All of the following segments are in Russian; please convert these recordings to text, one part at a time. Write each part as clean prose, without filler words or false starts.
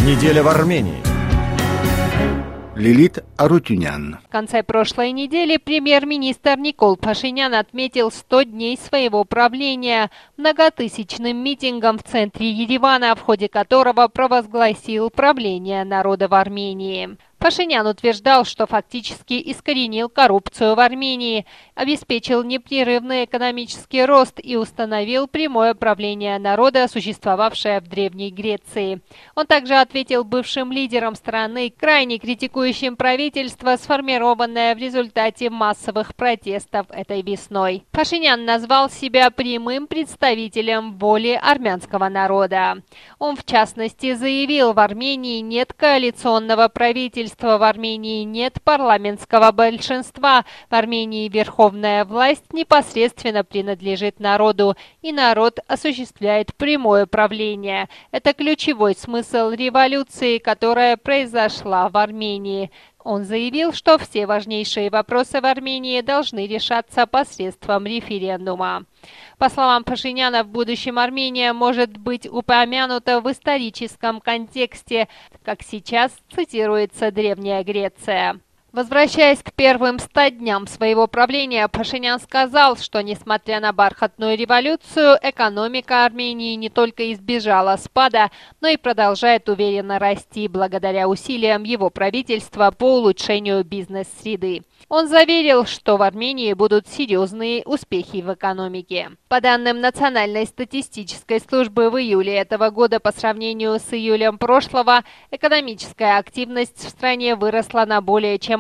Неделя в Армении. Лилит Арутюнян. В конце прошлой недели премьер-министр Никол Пашинян отметил 100 дней своего правления многотысячным митингом в центре Еревана, в ходе которого провозгласил правление народа в Армении. Пашинян утверждал, что фактически искоренил коррупцию в Армении, обеспечил непрерывный экономический рост и установил прямое правление народа, существовавшее в Древней Греции. Он также ответил бывшим лидерам страны, крайне критикующим правительство, сформированное в результате массовых протестов этой весной. Пашинян назвал себя прямым представителем воли армянского народа. Он, в частности, заявил, в Армении нет коалиционного правительства, в Армении нет парламентского большинства, в Армении верховная власть непосредственно принадлежит народу, и народ осуществляет прямое правление. Это ключевой смысл революции, которая произошла в Армении. Он заявил, что все важнейшие вопросы в Армении должны решаться посредством референдума. По словам Пашиняна, в будущем Армения может быть упомянута в историческом контексте, как сейчас цитируется Древняя Греция. Возвращаясь к первым 100 дням своего правления, Пашинян сказал, что, несмотря на бархатную революцию, экономика Армении не только избежала спада, но и продолжает уверенно расти благодаря усилиям его правительства по улучшению бизнес-среды. Он заверил, что в Армении будут серьезные успехи в экономике. По данным Национальной статистической службы, в июле этого года по сравнению с июлем прошлого экономическая активность в стране выросла на более чем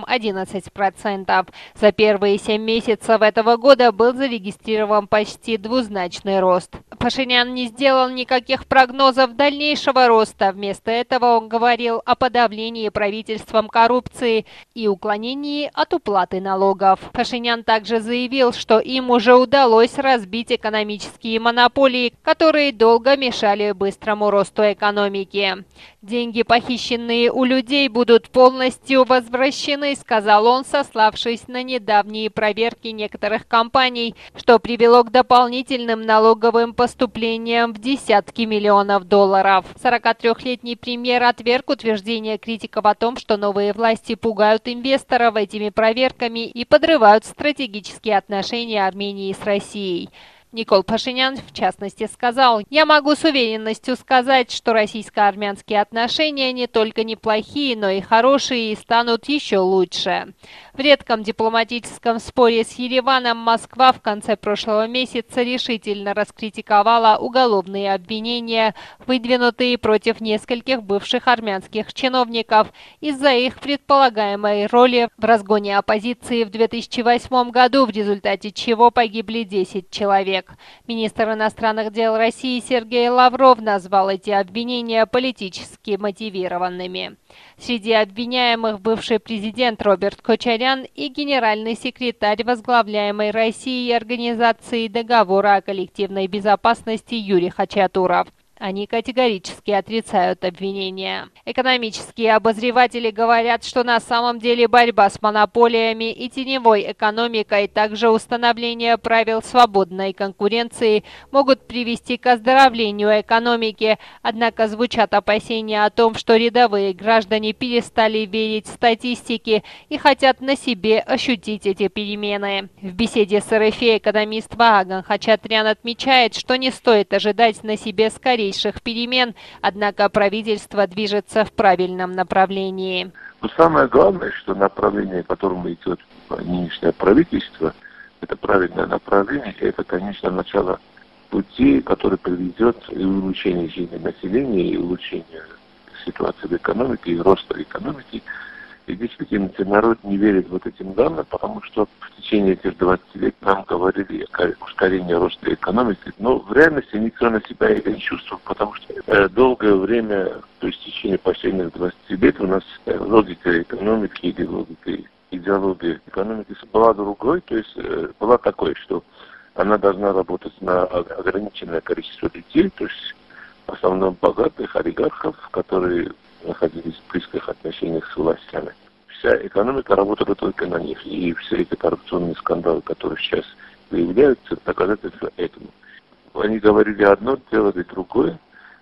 11%. За первые 7 месяцев этого года был зарегистрирован почти двузначный рост. Пашинян не сделал никаких прогнозов дальнейшего роста. Вместо этого он говорил о подавлении правительством коррупции и уклонении от уплаты налогов. Пашинян также заявил, что им уже удалось разбить экономические монополии, которые долго мешали быстрому росту экономики. «Деньги, похищенные у людей, будут полностью возвращены», сказал он, сославшись на недавние проверки некоторых компаний, что привело к дополнительным налоговым поступлениям в десятки миллионов долларов. 43-летний премьер отверг утверждение критиков о том, что новые власти пугают инвесторов этими проверками и подрывают стратегические отношения Армении с Россией. Никол Пашинян, в частности, сказал: «Я могу с уверенностью сказать, что российско-армянские отношения не только неплохие, но и хорошие и станут еще лучше». В редком дипломатическом споре с Ереваном Москва в конце прошлого месяца решительно раскритиковала уголовные обвинения, выдвинутые против нескольких бывших армянских чиновников из-за их предполагаемой роли в разгоне оппозиции в 2008 году, в результате чего погибли 10 человек. Министр иностранных дел России Сергей Лавров назвал эти обвинения политически мотивированными. Среди обвиняемых бывший президент Роберт Кочарян и генеральный секретарь возглавляемой Россией Организации договора о коллективной безопасности Юрий Хачатуров. Они категорически отрицают обвинения. Экономические обозреватели говорят, что на самом деле борьба с монополиями и теневой экономикой, также установление правил свободной конкуренции могут привести к оздоровлению экономики, однако звучат опасения о том, что рядовые граждане перестали верить статистике и хотят на себе ощутить эти перемены. В беседе с РФИ экономист Вааган Хачатрян отмечает, что не стоит ожидать на себе скорейших перемен, однако правительство движется в правильном направлении. Но самое главное, что направление, к которому идет нынешнее правительство, это правильное направление, и это, конечно, начало пути, который приведет и улучшение жизни населения, и улучшение ситуации в экономике, и роста экономики. И действительно, народ не верит вот этим данным, потому что в течение этих 20 лет нам говорили о ускорении роста экономики, но в реальности никто на себя это не чувствовал, потому что долгое время, то есть в течение последних 20 лет у нас логика экономики или логика идеология экономики была другой, то есть была такой, что она должна работать на ограниченное количество людей, то есть в основном богатых олигархов, которые находились в близких отношениях с властями. Вся экономика работала только на них. И все эти коррупционные скандалы, которые сейчас выявляются, доказательства этому. Они говорили одно, делали другое.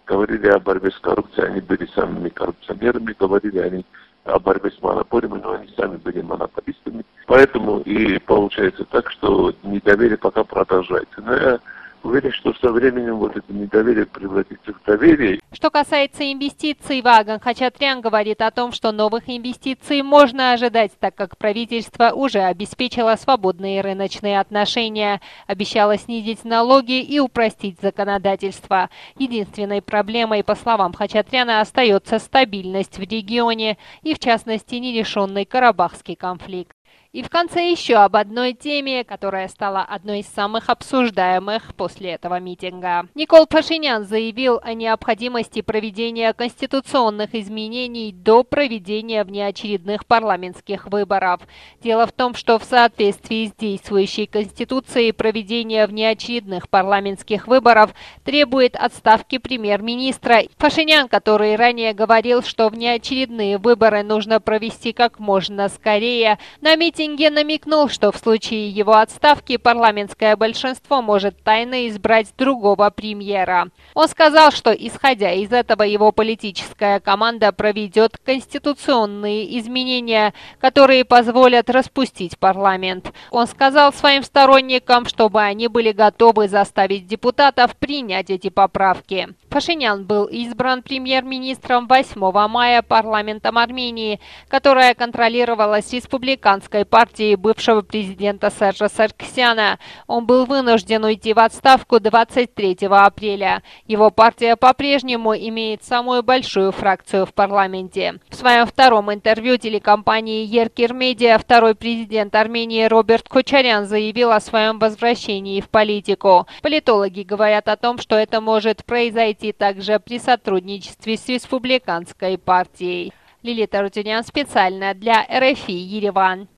говорили о борьбе с коррупцией, они были самыми коррупционерами, говорили они о борьбе с монополиями, но они сами были монополистами. Поэтому и получается так, что недоверие пока продолжается. Но я уверен, что со временем вот это недоверие превратится в доверие. Что касается инвестиций, Ваган Хачатрян говорит о том, что новых инвестиций можно ожидать, так как правительство уже обеспечило свободные рыночные отношения, обещало снизить налоги и упростить законодательство. Единственной проблемой, по словам Хачатряна, остается стабильность в регионе и, в частности, нерешенный Карабахский конфликт. И в конце еще об одной теме, которая стала одной из самых обсуждаемых после этого митинга. Никол Пашинян заявил о необходимости проведения конституционных изменений до проведения внеочередных парламентских выборов. Дело в том, что в соответствии с действующей Конституцией проведение внеочередных парламентских выборов требует отставки премьер-министра. Пашинян, который ранее говорил, что внеочередные выборы нужно провести как можно скорее, на митинге намекнул, что в случае его отставки парламентское большинство может тайно избрать другого премьера. Он сказал, что, исходя из этого, его политическая команда проведет конституционные изменения, которые позволят распустить парламент. Он сказал своим сторонникам, чтобы они были готовы заставить депутатов принять эти поправки. Пашинян был избран премьер-министром 8 мая парламентом Армении, которая контролировалась республиканской партией бывшего президента Сержа Сарксяна. Он был вынужден уйти в отставку 23 апреля. Его партия по-прежнему имеет самую большую фракцию в парламенте. В своем втором интервью телекомпании Еркир Медиа второй президент Армении Роберт Кочарян заявил о своем возвращении в политику. Политологи говорят о том, что это может произойти также при сотрудничестве с республиканской партией. Лилита Рутюнян специально для РФИ Ереван.